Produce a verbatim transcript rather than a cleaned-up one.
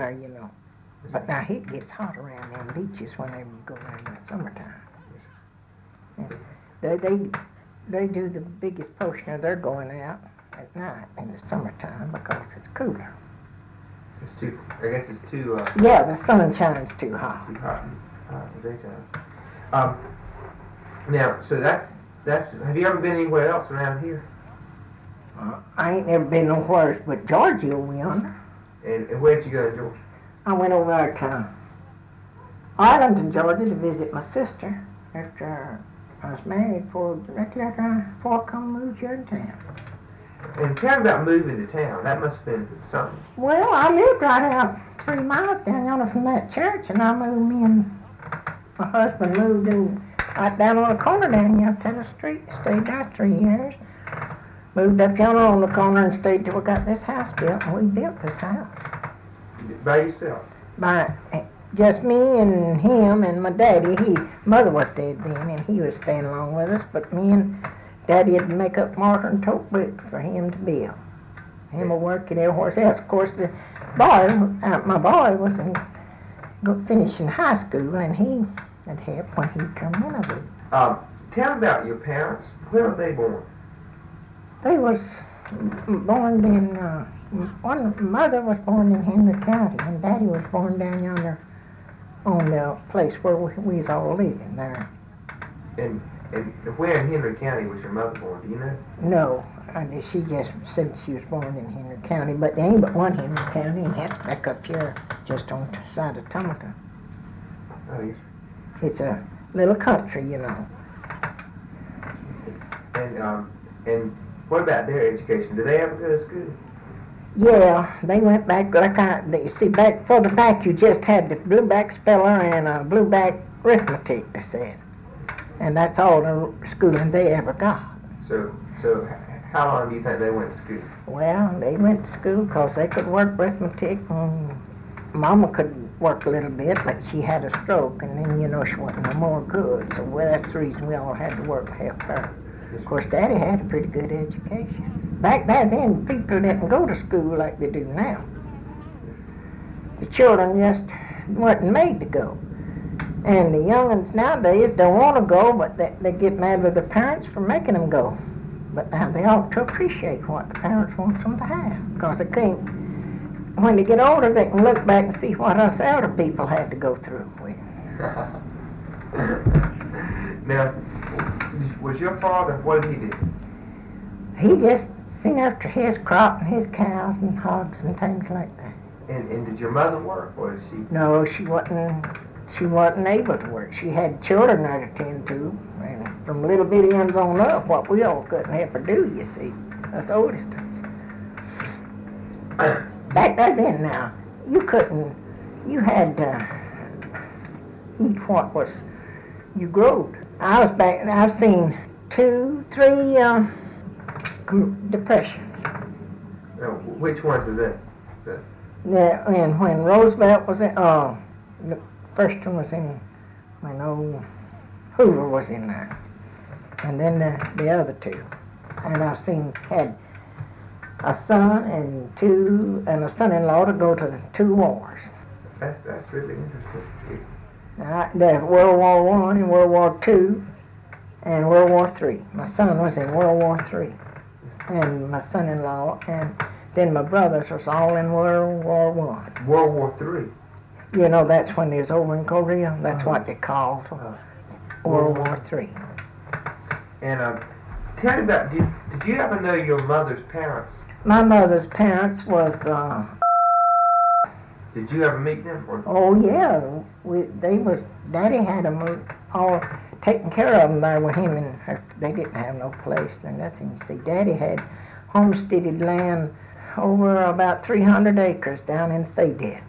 there, you know. But now it gets hot around them beaches whenever you go there in the summertime. And they, they, they do the biggest portion of their going out at night in the summertime because it's cooler. It's too, I guess it's too... Uh, yeah, the sun shines too hot. Too hot uh, in the daytime. Um, now, so that's, that's, have you ever been anywhere else around here? Uh, I ain't never been nowhere but Georgia over yonder. And, and where'd you go in Georgia? I went over there to Arlington, Georgia to visit my sister after I was married for, after I, before I come moved here in town. And tell me about moving to town. That must have been something. Well, I lived right out three miles down yonder from that church, and I moved, me and my husband moved in right down on the corner down here to the street. Stayed there three years. Moved up yonder on the corner and stayed till we got this house built, and we built this house. By yourself? By just me and him and my daddy. He, mother was dead then, and he was staying along with us, but me and Daddy had to make up mortar and tote bricks for him to build. Him a working everywhere else. Of course, the boy, uh, my boy was in, go, finishing high school, and he had help when he come in a bit. Um, tell me about your parents. Where were they born? They was born in, uh, one mother was born in Henry County, and Daddy was born down yonder on the place where we, we was all living there. And And where in Henry County was your mother born? Do you know? No, I mean, she just said she was born in Henry County, but there ain't but one Henry County, and that's back up here, just on the side of Tomato. Oh, yes. It's a little country, you know. And um, and what about their education? Did they ever go to school? Yeah, they went back like I. They, see, back further back, you just had the blueback speller and a blueback arithmetic. They said. And that's all the schooling they ever got. So, so how long do you think they went to school? Well, they went to school because they could work arithmetic, and Mama could work a little bit, but she had a stroke, and then, you know, she wasn't no more good. So, well, that's the reason we all had to work to help her. Of course, Daddy had a pretty good education. Back back then, people didn't go to school like they do now. The children just wasn't made to go. And the young'uns nowadays don't want to go, but they, they get mad with their parents for making them go. But now they ought to appreciate what the parents want them to have, because they can't. When they get older, they can look back and see what us elder people had to go through with. Now, was your father, what did he do? He just seen after his crop and his cows and hogs and things like that. And, and did your mother work, or did she? No, she wasn't. She wasn't able to work. She had children there to tend to, and from little bitty ones on up, what we all couldn't help her do, you see, us oldest ones. Back there then now, you couldn't, you had to eat what was, you growed. I was back, and I've seen two, three uh, depressions. Now, which ones are that? that? Yeah, and when Roosevelt was in, uh, the first one was in, when old Hoover was in there, and then the, the other two. And I've seen, had a son and two, and a son-in-law to go to the two wars. That's, that's really interesting. Now, the World War One and World War Two and World War Three. My son was in World War Three, and my son-in-law, and then my brothers was all in World War One. World War Three? You know, that's when they was over in Korea. That's uh-huh. what they called uh, World War Three. And uh, tell me about, did, did you ever know your mother's parents? My mother's parents was, uh... Did you ever meet them? Or? Oh, yeah. We, they was, Daddy had them all taken care of them there with him, and her, they didn't have no place or nothing. See, Daddy had homesteaded land over about three hundred acres down in Fayette.